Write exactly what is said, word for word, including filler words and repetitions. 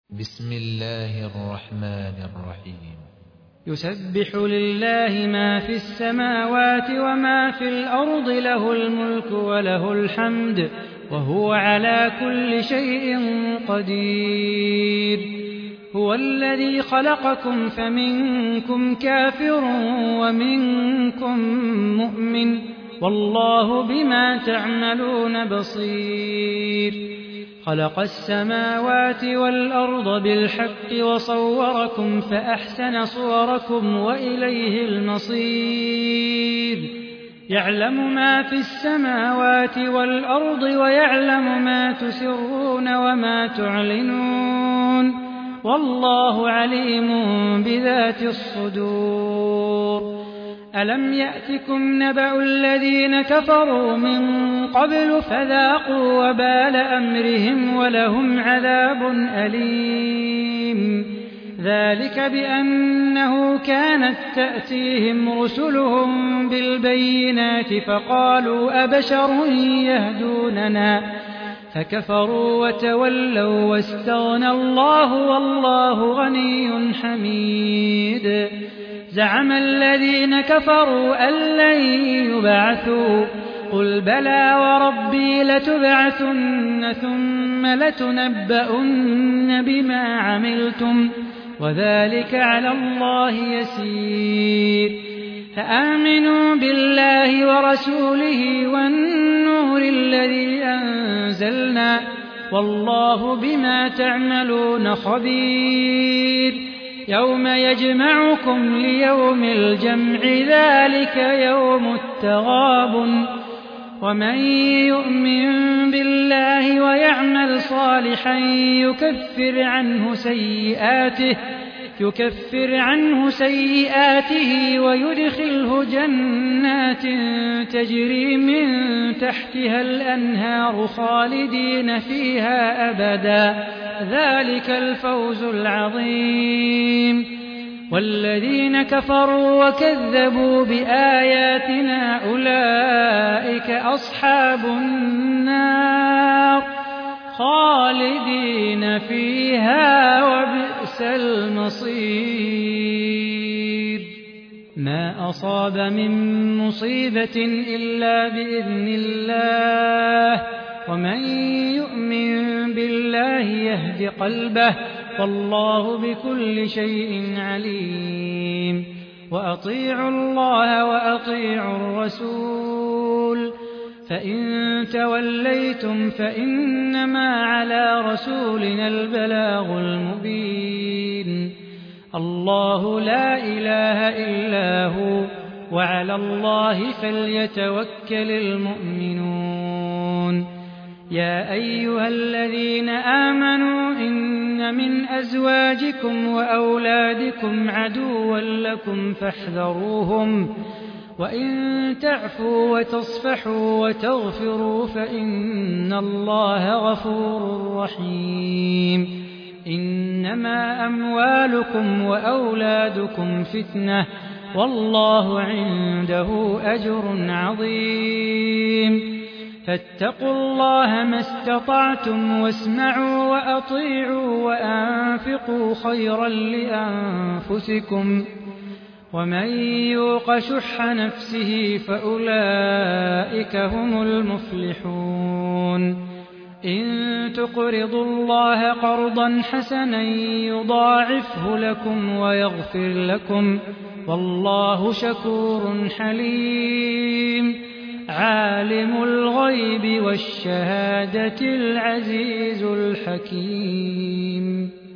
بسم الله الرحمن الرحيم يسبح لله ما في السماوات وما في الأرض له الملك وله الحمد وهو على كل شيء قدير هو الذي خلقكم فمنكم كافر ومنكم مؤمن والله بما تعملون بصير خلق السماوات والأرض بالحق وصوركم فأحسن صوركم وإليه المصير يعلم ما في السماوات والأرض ويعلم ما تسرون وما تعلنون والله عليم بذات الصدور ألم يأتكم نبأ الذين كفروا من قبل فذاقوا وبال أمرهم ولهم عذاب أليم ذلك بأنه كانت تأتيهم رسلهم بالبينات فقالوا أبشر يهدوننا فكفروا وتولوا واستغنى الله والله غني حميد زعم الذين كفروا أن لن يبعثوا قل بلى وربي لتبعثن ثم لتنبؤن بما عملتم وذلك على الله يسير فآمنوا بالله ورسوله والنور الذي أنزلنا والله بما تعملون خبير يوم يجمعكم ليوم الجمع ذلك يوم التغابن ومن يؤمن بالله ويعمل صالحا يكفر عنه سيئاته يكفر عنه سيئاته ويدخله جنات تجري من تحتها الأنهار خالدين فيها أبدا ذلك الفوز العظيم والذين كفروا وكذبوا بآياتنا أولئك أصحاب النار خالدين فيها وبئس المصير ما أصاب من مصيبة إلا بإذن الله ومن يؤمن بالله يهد قلبه والله بكل شيء عليم وأطيعوا الله وأطيعوا الرسول فإن توليتم فإنما على رسولنا البلاغ المبين الله لا إله إلا هو وعلى الله فليتوكل المؤمنون يا أيها الذين آمنوا إن من أزواجكم وأولادكم عدوا لكم فاحذروهم وإن تعفوا وتصفحوا وتغفروا فإن الله غفور رحيم إنما أموالكم وأولادكم فتنة والله عنده أجر عظيم فاتقوا الله ما استطعتم واسمعوا وأطيعوا وأنفقوا خيرا لأنفسكم ومن يوق شح نفسه فأولئك هم المفلحون إن تقرضوا الله قرضا حسنا يضاعفه لكم ويغفر لكم والله شكور حليم عالم الغيب والشهادة العزيز الحكيم